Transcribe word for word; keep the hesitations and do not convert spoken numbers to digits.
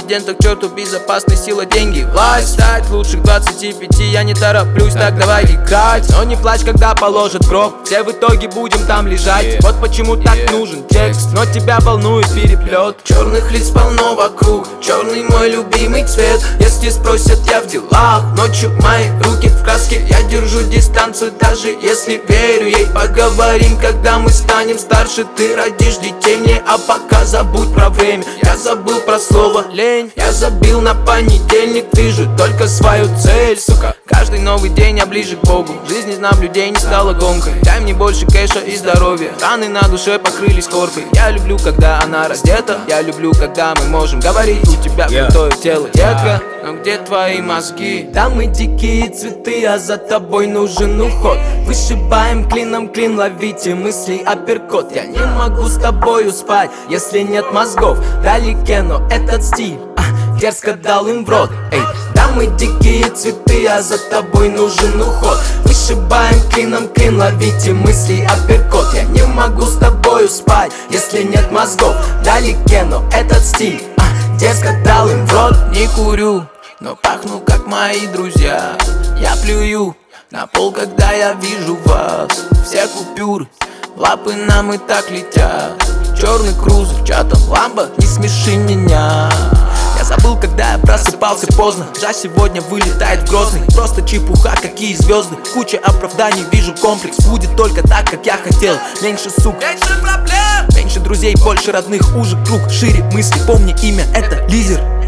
президента к черту, безопасность, сила, деньги, власть. Стать лучших двадцати пяти, я не тороплюсь, так давай играть. Но не плачь, когда положат гроб, все в итоге будем там лежать. Вот почему так нужен текст, но тебя волнует переплет. Черных лиц полно вокруг, черный мой любимый цвет. Если спросят, я в делах, ночью мои руки в краске. Я держу дистанцию, даже если верю ей. Поговорим, когда мы станем старше. Ты родишь детей мне, а пока забудь про время. Я забыл про слово лень, я забил на понедельник. Вижу только свою цель, сука. Каждый новый день я ближе к Богу. Жизнь из наблюдений стала гонкой. Дай мне больше кэша и здоровья. Раны на душе покрылись коркой. Я люблю, когда она раздета. Я люблю, когда мы можем говорить. У тебя крутое тело, детка, но где твои мозги? Там мы дикие цветы, а за тобой нужен уход. Вышибаем клином клин, ловите мысли апперкот. Я не могу с тобою спать, если нет мозгов. Вдалеке, но этот стиль а, дерзко дал им в рот. Эй, да мы дикие цветы, а за тобой нужен уход. Вышибаем клином клин, ловите мысли апперкот. Я не могу с тобою спать, если нет мозгов. Вдалеке, но этот стиль а, дерзко дал им в рот. Не курю, но пахну как мои друзья. Я плюю на пол, когда я вижу вас. Все купюры, лапы нам и так летят. Черный крузер, чатом ламбо, не смеши меня. Я забыл, когда я просыпался поздно. Жа сегодня вылетает в Грозный. Просто чепуха, какие звезды. Куча оправданий, вижу комплекс. Будет только так, как я хотел. Меньше сук, меньше проблем, меньше друзей, больше родных. Уже круг, шире мысли, помни имя, это лидер.